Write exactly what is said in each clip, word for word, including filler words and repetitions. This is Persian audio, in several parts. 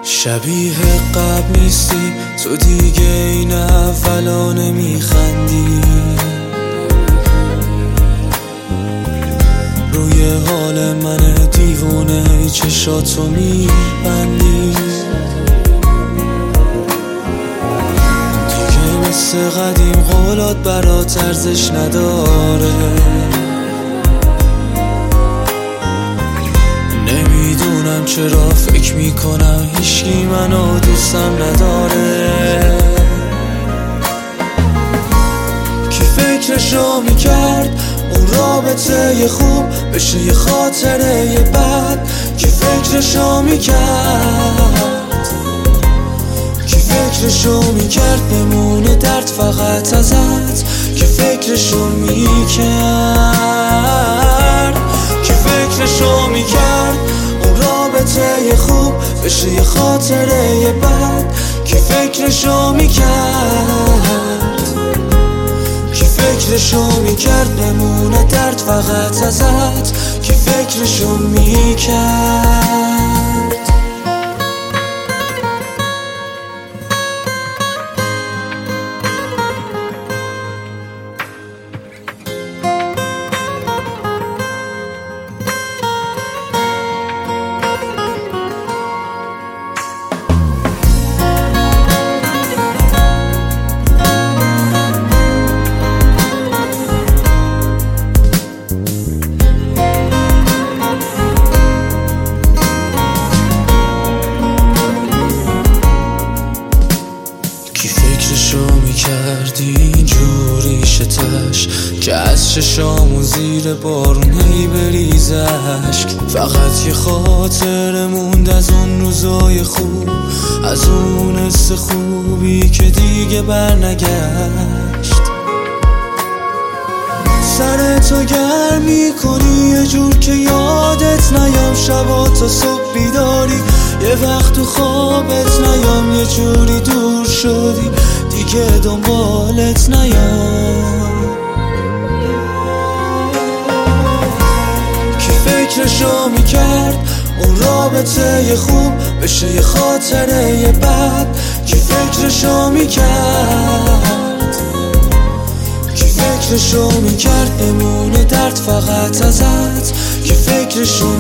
شبیه قبل نیستی تو دیگه، این اولا نمیخندی، روی حال من دیوونه چشاتو میبندی. دیگه مثل قدیم قولات برات ارزش نداره، نمیدونم چرا فکر میکنم هیچکی منو دوستم نداره. کی فکرشو میکرد اون رابطه ی خوب بشه یه خاطره ی بد؟ کی فکرشو میکرد؟ کی فکرشو میکرد بمونه درد فقط ازت؟ کی فکرشو میکرد؟ کی فکرشو میکرد اون رابطه ی خوب بشه یه خاطره ی بد؟ کی فکرشو میکرد؟ کی فکرشو میکرد بمونه درد فقط ازت؟ کی فکرشو میکرد؟ فکرشو میکردی اینجوری شتش که از چشامون زیر بارون هی بریز اشک؟ فقط یه خاطره موند از اون روزای خوب، از اون حس خوبی که دیگه برنگشت. سرتو گرم میکنی یه جور که یادت نیام، شبا تا صبح بیداری، یه وقت تو خوابت نیام، یه جوری دور شدی دیگه دنبالت نیام. کی فکرشو میکرد اون رابطه ی خوب بشه یه خاطره ی بد؟ کی فکرشو میکرد؟ کی فکرشو میکرد بمونه درد فقط ازت؟ کی فکرشو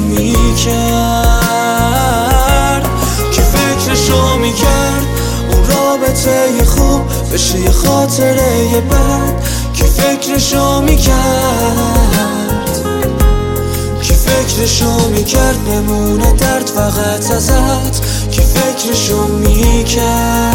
میکرد؟ کی فکرشو میکرد اون رابطه ی خوب بشه یه خاطره ی بد؟ کی فکرشو میکرد؟ کی فکرشو میکرد بمونه درد فقط ازت؟ کی فکرشو میکرد؟